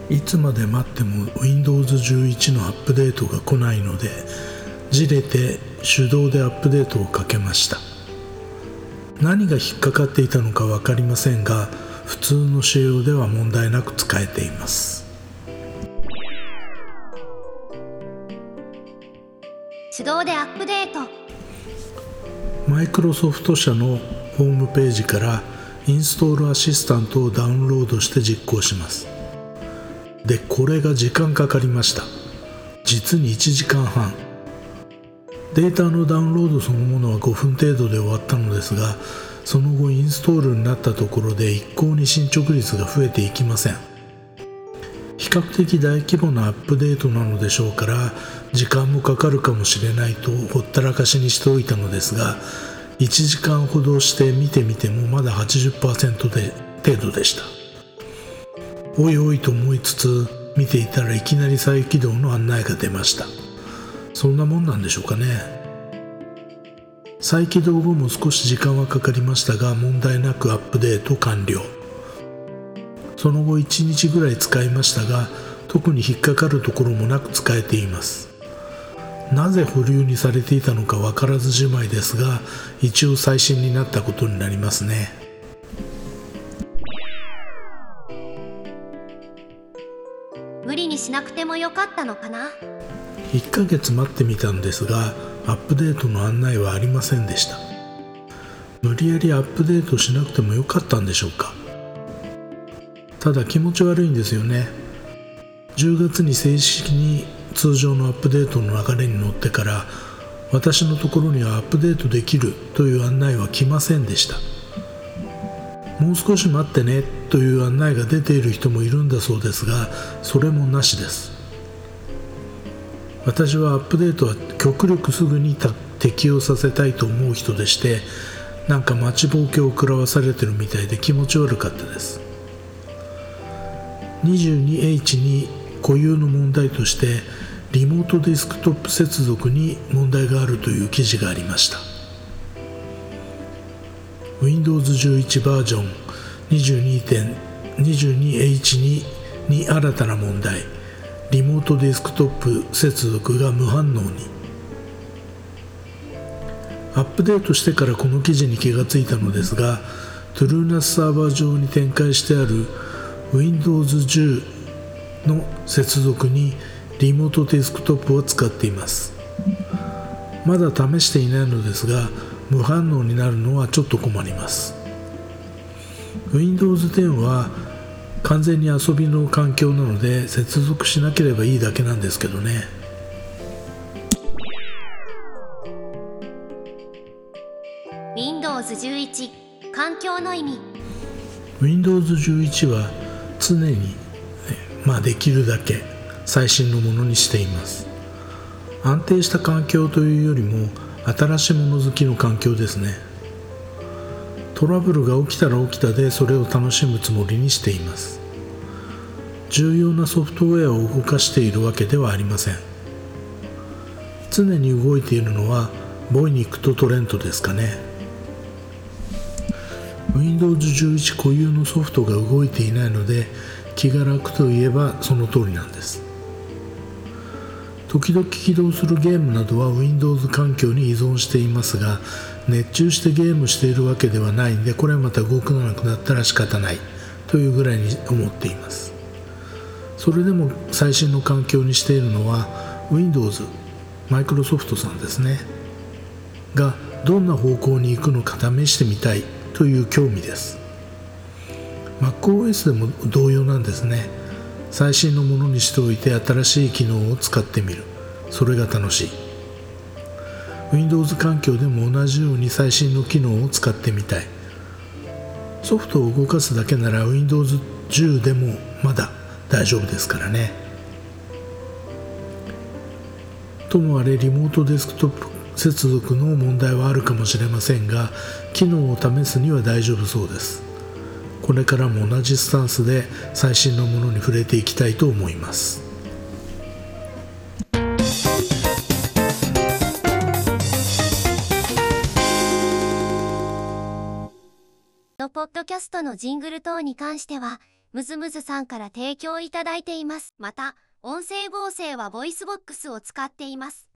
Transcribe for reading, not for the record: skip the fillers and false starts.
いつまで待っても Windows 11のアップデートが来ないので、じれて手動でアップデートをかけました。何が引っかかっていたのか分かりませんが、普通の仕様では問題なく使えています。 手動でアップデート。 マイクロソフト社のホームページからインストールアシスタントをダウンロードして実行します。で、これが時間かかりました。実に1時間半。データのダウンロードそのものは5分程度で終わったのですが、その後インストールになったところで一向に進捗率が増えていきません。比較的大規模なアップデートなのでしょうから、時間もかかるかもしれないとほったらかしにしておいたのですが、1時間ほどして見てみてもまだ 80% 程度でした。おいおいと思いつつ見ていたら、いきなり再起動の案内が出ました。そんなもんなんでしょうかね。再起動後も少し時間はかかりましたが、問題なくアップデート完了。その後1日ぐらい使いましたが、特に引っかかるところもなく使えています。なぜ保留にされていたのか分からずじまいですが、一応最新になったことになりますね。 無理にしなくてもよかったのかな。 1ヶ月待ってみたんですが、アップデートの案内はありませんでした。無理やりアップデートしなくてもよかったんでしょうか。ただ気持ち悪いんですよね。10月に正式に通常のアップデートの流れに乗ってから、私のところにはアップデートできるという案内は来ませんでした。もう少し待ってねという案内が出ている人もいるんだそうですが、それもなしです。私はアップデートは極力すぐに適用させたいと思う人でして、なんか待ちぼうけを食らわされてるみたいで気持ち悪かったです。22H に固有の問題として、リモートデスクトップ接続に問題があるという記事がありました。 Windows 11バージョン 22.22H2 に新たな問題、リモートデスクトップ接続が無反応に。アップデートしてからこの記事に気がついたのですが、TrueNAS サーバー上に展開してある Windows 10の接続にリモートデスクトップを使っています。まだ試していないのですが、無反応になるのはちょっと困ります。 Windows 10は完全に遊びの環境なので接続しなければいいだけなんですけどね。 Windows 11環境の意味。 Windows 11は常に、できるだけ最新のものにしています。安定した環境というよりも新しいもの好きの環境ですね。トラブルが起きたら起きたでそれを楽しむつもりにしています。重要なソフトウェアを動かしているわけではありません。常に動いているのはボイニックとトレントですかね。Windows 11固有のソフトが動いていないので気が楽といえばその通りなんです。時々起動するゲームなどは Windows 環境に依存していますが、熱中してゲームしているわけではないんで、これはまた動かなくなったら仕方ないというぐらいに思っています。それでも最新の環境にしているのは Windows、マイクロソフトさんですねが、どんな方向に行くのか試してみたいという興味です。 MacOS でも同様なんですね。最新のものにしておいて新しい機能を使ってみる、それが楽しい。 Windows 環境でも同じように最新の機能を使ってみたい。ソフトを動かすだけなら Windows 10でもまだ大丈夫ですからね。ともあれリモートデスクトップ接続の問題はあるかもしれませんが、機能を試すには大丈夫そうです。これからも同じスタンスで最新のものに触れていきたいと思います。 ポッドキャストのジングル等に関してはムズムズさんから提供いただいています。また、音声合成はボイスボックスを使っています。